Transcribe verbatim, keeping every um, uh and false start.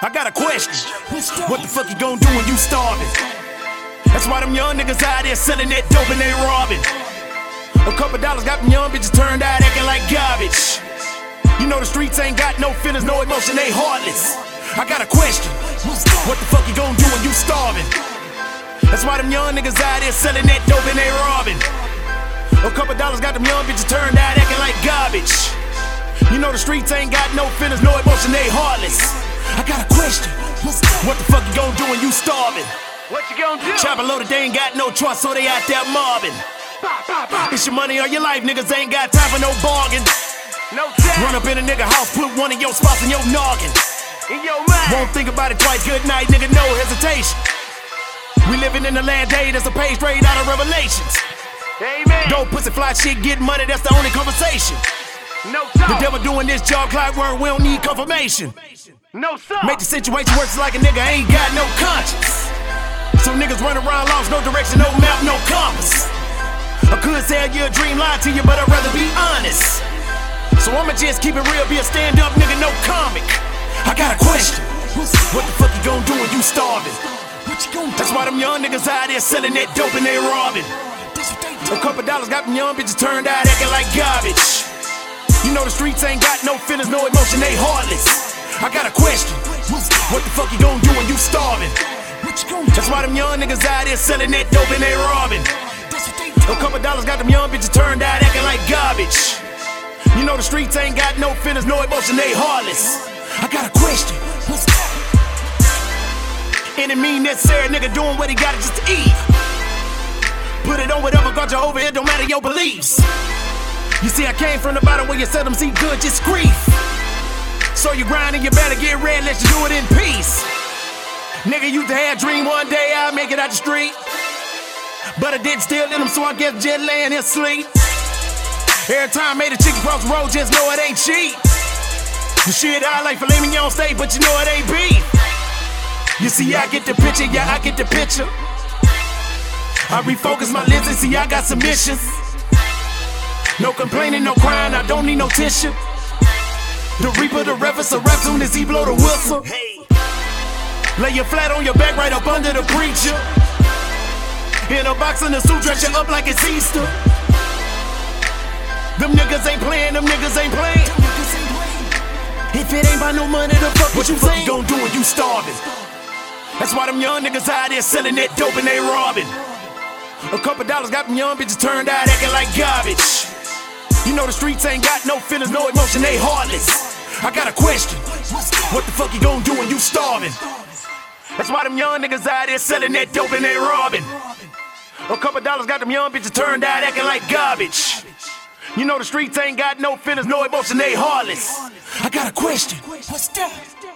I got a question. What the fuck you gon' do when you starving? That's why them young niggas out there selling that dope and they robbing. A couple dollars got them young bitches turned out acting like garbage. You know the streets ain't got no feelings, no emotion, they heartless. I got a question. What the fuck you gon' do when you starving? That's why them young niggas out there selling that dope and they robbing. A couple dollars got them young bitches turned out acting like garbage. You know the streets ain't got no feelings, no emotion, they heartless. I got a question. What the fuck you gon' do when you starving? What you gon' do? Chopper loaded, they ain't got no trust, so they out there mobbing. It's your money or your life, niggas ain't got time for no bargain. No time. Run up in a nigga house, put one of your spots in your noggin. In your mind. Won't think about it twice, good night, nigga, no hesitation. We living in the land day, that's a page straight out of Revelations. Amen. Dope, pussy, fly shit, get money, that's the only conversation. No talk. The devil doing this job, clockwork, we don't need confirmation. No sir. Make the situation worse like a nigga ain't got no conscience. So niggas run around lost, no direction, no map, no compass. I could tell you a dream, lie to you, but I'd rather be honest. So I'ma just keep it real, be a stand-up nigga, no comic. I got a question. What the fuck you gon' do when you starving? That's why them young niggas out there selling that dope and they robbing. A couple dollars got them young bitches turned out acting like garbage. You know the streets ain't got no feelings, no emotion, they heartless. I got a question. What the fuck you gon' do when you starving? That's why them young niggas out there selling that dope and they robbing. A couple dollars got them young bitches turned out acting like garbage. You know the streets ain't got no feelings, no emotion, they heartless. I got a question. Any mean necessary nigga doing what he got just to eat. Put it on whatever got you over here, don't matter your beliefs. You see I came from the bottom where you seldom see good, just grief. So you grind and you better get red, let you do it in peace. Nigga used to have a dream one day I'll make it out the street. But I did still in them, so I guess just laying here sleep. Every time I made a chicken cross the road, just know it ain't cheap. The shit I like filet mignon steak, but you know it ain't beef. You see, I get the picture, yeah, I get the picture. I refocus my lips and see I got some missions. No complaining, no crying, I don't need no tissue. The reaper, the reference, a rap soon as he blow the whistle. Lay you flat on your back right up under the preacher. In a box in the suit, dress you up like it's Easter. Them niggas ain't playing, them niggas ain't playing. If it ain't by no money, the fuck what you think? What you gon' do when you starving? That's why them young niggas out there selling that dope and they robbing. A couple dollars got them young bitches turned out acting like garbage. You know the streets ain't got no feelings, no emotion, they heartless. I got a question. What the fuck you gon' do when you starving? That's why them young niggas out there selling that dope and they robbing. A couple dollars got them young bitches turned out acting like garbage. You know the streets ain't got no feelings, no emotion, they heartless. I got a question. What's that?